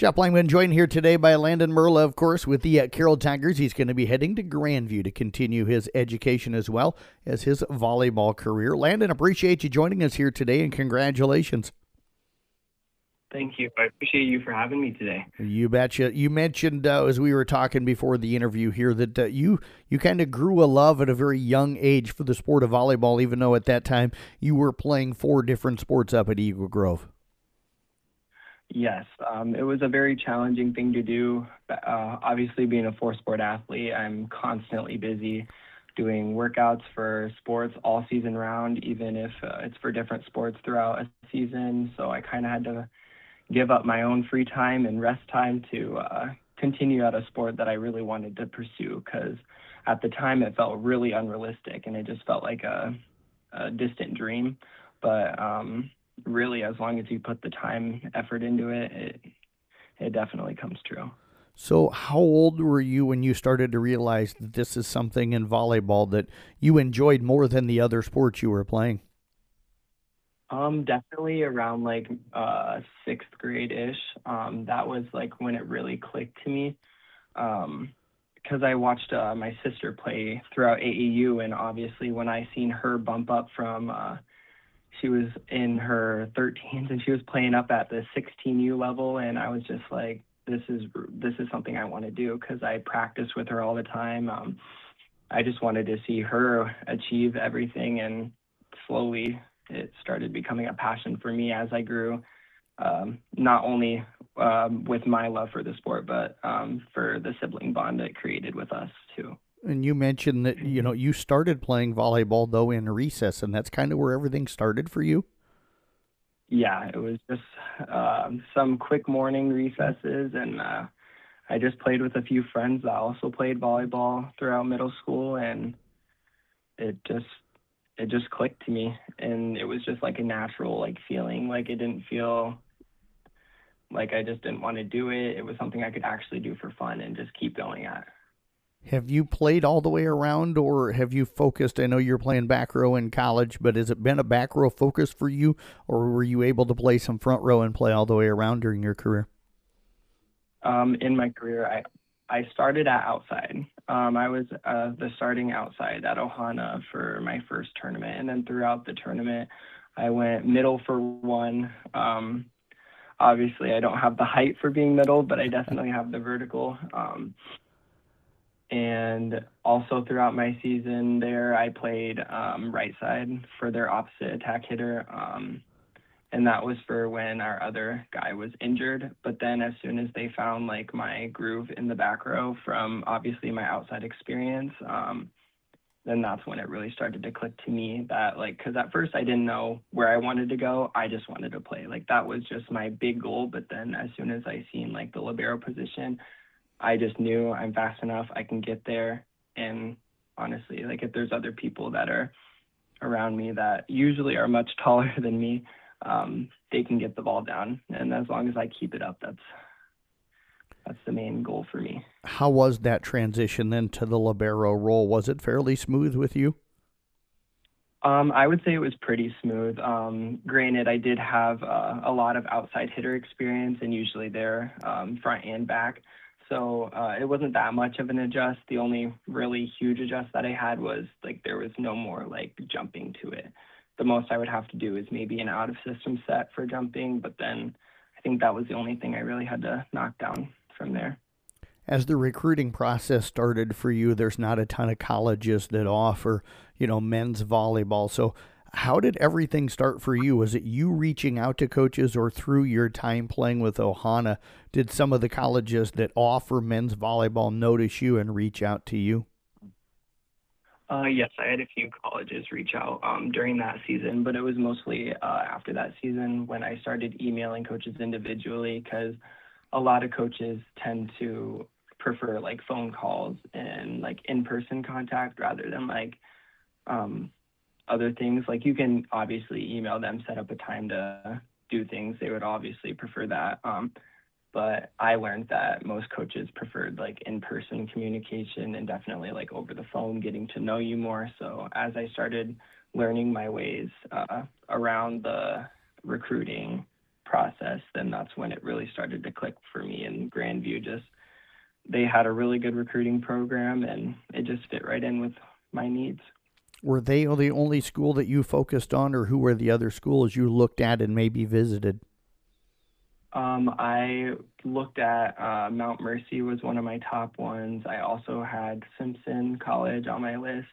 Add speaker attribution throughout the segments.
Speaker 1: Jeff Langman joined here today by Landon Merla, of course, with the Carroll Tigers. He's going to be heading to Grandview to continue his education as well as his volleyball career. Landon, appreciate you joining us here today, and congratulations.
Speaker 2: Thank you. I appreciate you for having me today.
Speaker 1: You betcha. You mentioned as we were talking before the interview here that you kind of grew a love at a very young age for the sport of volleyball, even though at that time you were playing 4 different sports up at Eagle Grove.
Speaker 2: Yes, it was a very challenging thing to do. Obviously, being a 4-sport athlete, I'm constantly busy doing workouts for sports all season round, even if it's for different sports throughout a season. So I kind of had to give up my own free time and rest time to continue at a sport that I really wanted to pursue, because at the time it felt really unrealistic and it just felt like a distant dream. But really, as long as you put the time, effort into it, it definitely comes true.
Speaker 1: So how old were you when you started to realize that this is something in volleyball that you enjoyed more than the other sports you were playing?
Speaker 2: Definitely around like 6th grade-ish. That was like when it really clicked to me. Because I watched my sister play throughout AAU, and obviously when I seen her bump up from she was in her 13s and she was playing up at the 16U level, and I was just like, this is something I want to do, because I practiced with her all the time. I just wanted to see her achieve everything, and slowly it started becoming a passion for me as I grew, not only with my love for the sport, but for the sibling bond it created with us too.
Speaker 1: And you mentioned that, you started playing volleyball, though, in recess, and that's kind of where everything started for you?
Speaker 2: Yeah, it was just some quick morning recesses, and I just played with a few friends that also played volleyball throughout middle school, and it just clicked to me, and it was just like a natural like feeling. Like, it didn't feel like I just didn't want to do it. It was something I could actually do for fun and just keep going at.
Speaker 1: Have you played all the way around, or have you focused? I know you're playing back row in college, but has it been a back row focus for you, or were you able to play some front row and play all the way around during your career?
Speaker 2: In my career, I started at outside. I was the starting outside at Ohana for my first tournament, and then throughout the tournament, I went middle for one. Obviously, I don't have the height for being middle, but I definitely have the vertical. And also throughout my season there, I played right side for their opposite attack hitter. And that was for when our other guy was injured. But then as soon as they found like my groove in the back row from obviously my outside experience, then that's when it really started to click to me that, like, because at first I didn't know where I wanted to go. I just wanted to play. Like, that was just my big goal. But then as soon as I seen like the libero position, I just knew I'm fast enough, I can get there. And honestly, like, if there's other people that are around me that usually are much taller than me, they can get the ball down. And as long as I keep it up, that's the main goal for me.
Speaker 1: How was that transition then to the libero role? Was it fairly smooth with you?
Speaker 2: I would say it was pretty smooth. Granted, I did have a lot of outside hitter experience, and usually they're front and back. So it wasn't that much of an adjust. The only really huge adjust that I had was like there was no more like jumping to it. The most I would have to do is maybe an out of system set for jumping, but then I think that was the only thing I really had to knock down from there.
Speaker 1: As the recruiting process started for you, there's not a ton of colleges that offer, men's volleyball. So how did everything start for you? Was it you reaching out to coaches, or through your time playing with Ohana, did some of the colleges that offer men's volleyball notice you and reach out to you?
Speaker 2: Yes, I had a few colleges reach out during that season, but it was mostly after that season when I started emailing coaches individually, because a lot of coaches tend to prefer like phone calls and like in-person contact rather than like other things. Like, you can obviously email them, set up a time to do things. They would obviously prefer that. But I learned that most coaches preferred like in-person communication, and definitely like over the phone, getting to know you more. So as I started learning my ways around the recruiting process, then that's when it really started to click for me. And Grandview just, they had a really good recruiting program, and it just fit right in with my needs.
Speaker 1: Were they the only school that you focused on, or who were the other schools you looked at and maybe visited?
Speaker 2: I looked at Mount Mercy was one of my top ones. I also had Simpson College on my list.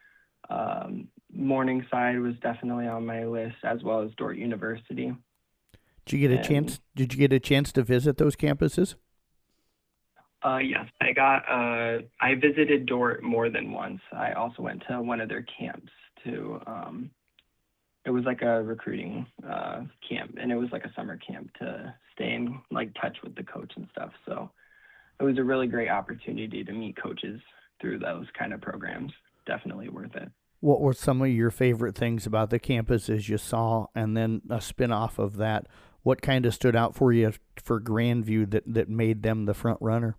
Speaker 2: Morningside was definitely on my list, as well as Dordt University.
Speaker 1: Did you get a
Speaker 2: And
Speaker 1: chance? Did you get a chance to visit those campuses?
Speaker 2: yes, I visited Dordt more than once. I also went to one of their camps too. It was like a recruiting camp, and it was like a summer camp to stay in like touch with the coach and stuff. So it was a really great opportunity to meet coaches through those kind of programs. Definitely worth it.
Speaker 1: What were some of your favorite things about the campuses you saw, and then a spin-off of that? What kind of stood out for you for Grandview that made them the front runner?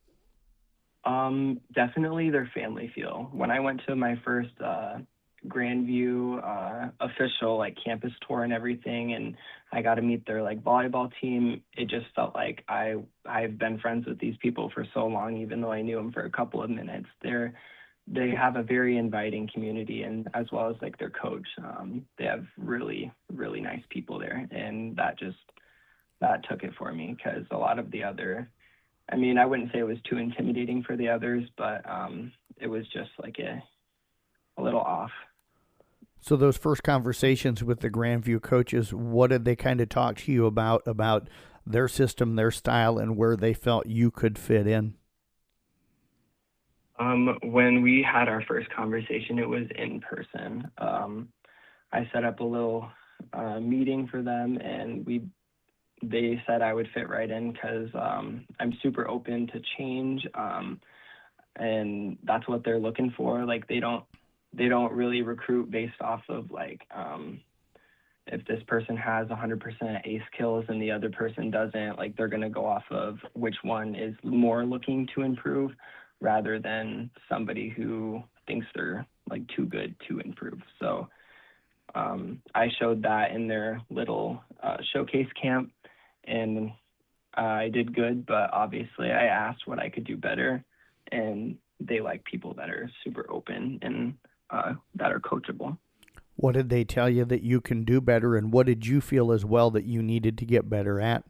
Speaker 2: Definitely their family feel. When I went to my first Grandview official like campus tour and everything, and I got to meet their like volleyball team, it just felt like I've been friends with these people for so long, even though I knew them for a couple of minutes. They have a very inviting community, and as well as like their coach, they have really really nice people there, and that took it for me, because a lot of the other, I mean, I wouldn't say it was too intimidating for the others, but it was just like a little off.
Speaker 1: So those first conversations with the Grandview coaches, what did they kind of talk to you about their system, their style, and where they felt you could fit in?
Speaker 2: When we had our first conversation, it was in person. I set up a little meeting for them, and they said I would fit right in, because I'm super open to change, and that's what they're looking for. Like they don't really recruit based off of like if this person has 100% ace kills and the other person doesn't. Like they're gonna go off of which one is more looking to improve, rather than somebody who thinks they're like too good to improve. So I showed that in their little showcase camp, and I did good, but obviously I asked what I could do better, and they like people that are super open and that are coachable.
Speaker 1: What did they tell you that you can do better, and what did you feel as well that you needed to get better at?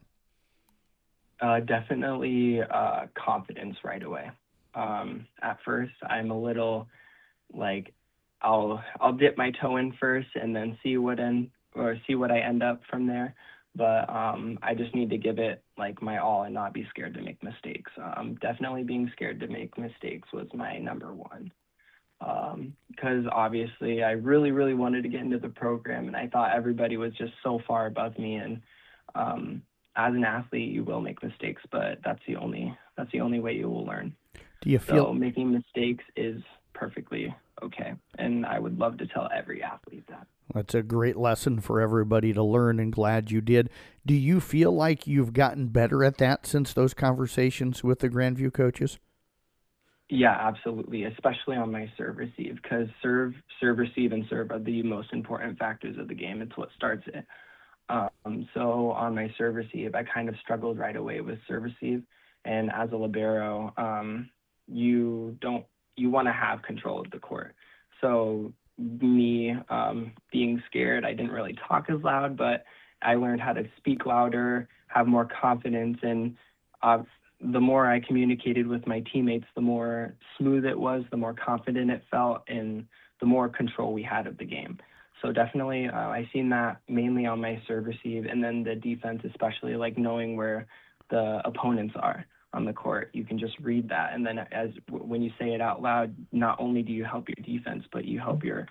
Speaker 2: Definitely confidence right away. At first, I'm a little like I'll dip my toe in first and then see what I end up from there. But I just need to give it like my all and not be scared to make mistakes. Definitely being scared to make mistakes was my number one. Because obviously I really, really wanted to get into the program, and I thought everybody was just so far above me. And as an athlete, you will make mistakes, but that's the only way you will learn.
Speaker 1: Do you
Speaker 2: So
Speaker 1: feel
Speaker 2: making mistakes is perfectly okay, and I would love to tell every athlete that.
Speaker 1: that's a great lesson for everybody to learn, and glad you did. Do you feel like you've gotten better at that since those conversations with the Grandview coaches?
Speaker 2: Yeah, absolutely, especially on my serve receive, because serve receive and serve are the most important factors of the game. It's what starts it. So on my serve receive, I kind of struggled right away with serve receive, and as a libero, you want to have control of the court. So me being scared, I didn't really talk as loud, but I learned how to speak louder, have more confidence, and the more I communicated with my teammates, the more smooth it was, the more confident it felt, and the more control we had of the game. So definitely, I seen that mainly on my serve receive, and then the defense, especially like knowing where the opponents are on the court. You can just read that, and then when you say it out loud, not only do you help your defense, but you help your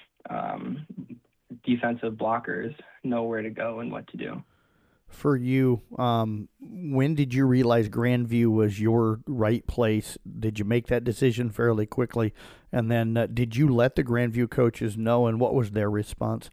Speaker 2: defensive blockers know where to go and what to do.
Speaker 1: For you, when did you realize Grandview was your right place? Did you make that decision fairly quickly? And then did you let the Grandview coaches know, and what was their response?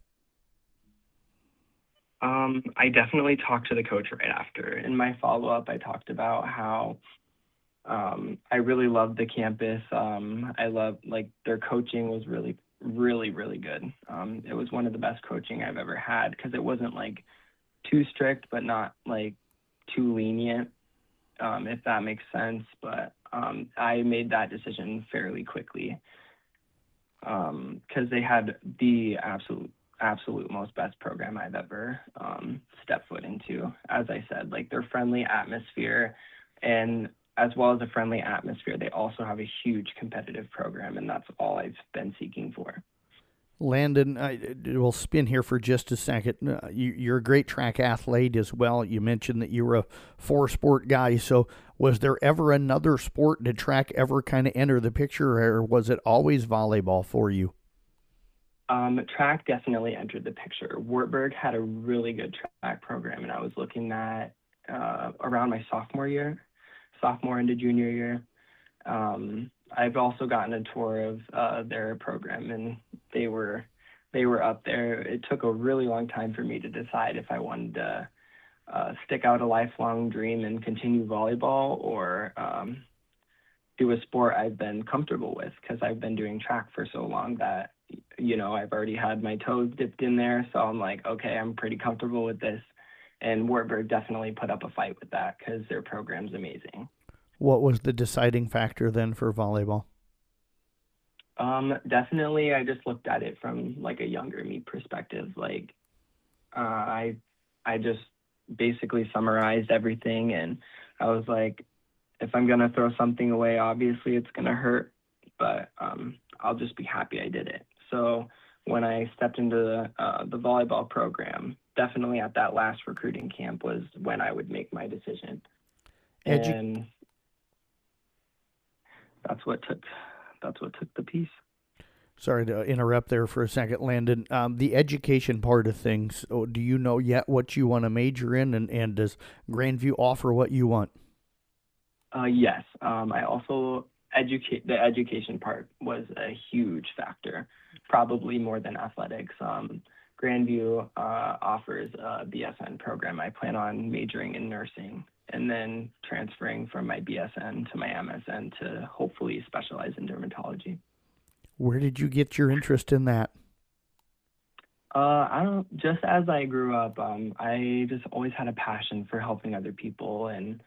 Speaker 2: I definitely talked to the coach right after. In my follow-up, I talked about how I really loved the campus. I loved, like, their coaching was really, really, really good. It was one of the best coaching I've ever had, because it wasn't like too strict, but not like too lenient, if that makes sense. But I made that decision fairly quickly because they had the absolute most best program I've ever stepped foot into. As I said, like their friendly atmosphere, and as well as a friendly atmosphere, they also have a huge competitive program, and that's all I've been seeking for.
Speaker 1: Landon, we'll spin here for just a second. You're a great track athlete as well. You mentioned that you were a four-sport guy. So was there ever another sport? Did track ever kind of enter the picture, or was it always volleyball for you?
Speaker 2: Track definitely entered the picture. Wartburg had a really good track program, and I was looking at around my sophomore into junior year. I've also gotten a tour of their program, and they were up there. It took a really long time for me to decide if I wanted to stick out a lifelong dream and continue volleyball, or do a sport I've been comfortable with, because I've been doing track for so long that, I've already had my toes dipped in there. So I'm like, okay, I'm pretty comfortable with this. And Wartburg definitely put up a fight with that because their program's amazing.
Speaker 1: What was the deciding factor then for volleyball?
Speaker 2: Definitely, I just looked at it from like a younger me perspective. Like, I just basically summarized everything, and I was like, if I'm gonna throw something away, obviously it's gonna hurt, but I'll just be happy I did it. So when I stepped into the volleyball program, definitely at that last recruiting camp was when I would make my decision, and that's what took the piece.
Speaker 1: Sorry to interrupt there for a second, Landon. The education part of things, do you know yet what you want to major in, and does Grandview offer what you want?
Speaker 2: Yes. I also the education part was a huge factor, probably more than athletics. Grandview offers a BSN program. I plan on majoring in nursing and then transferring from my BSN to my MSN to hopefully specialize in dermatology.
Speaker 1: Where did you get your interest in that?
Speaker 2: Just as I grew up, I just always had a passion for helping other people and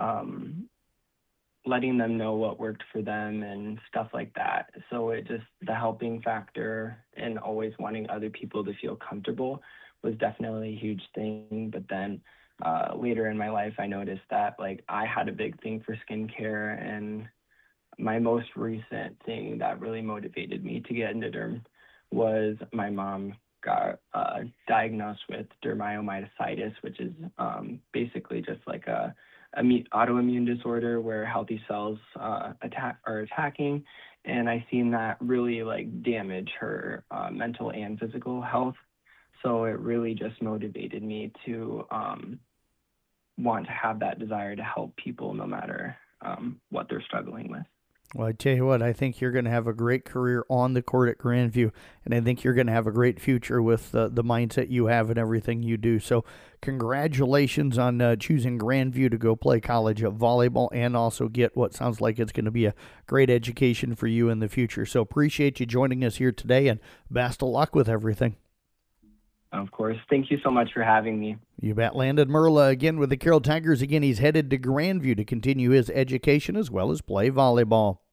Speaker 2: letting them know what worked for them and stuff like that. So the helping factor and always wanting other people to feel comfortable was definitely a huge thing. But then later in my life, I noticed that like I had a big thing for skincare, and my most recent thing that really motivated me to get into derm was my mom got diagnosed with dermatomyositis, which is basically just like a autoimmune disorder where healthy cells are attacking, and I seen that really like damage her mental and physical health. So it really just motivated me to want to have that desire to help people no matter what they're struggling with.
Speaker 1: Well, I tell you what, I think you're going to have a great career on the court at Grandview, and I think you're going to have a great future with the mindset you have and everything you do. So congratulations on choosing Grandview to go play college volleyball and also get what sounds like it's going to be a great education for you in the future. So appreciate you joining us here today, and best of luck with everything.
Speaker 2: Of course. Thank you so much for having me.
Speaker 1: You bet. Landon Merla again with the Carroll Tigers. Again, he's headed to Grandview to continue his education as well as play volleyball.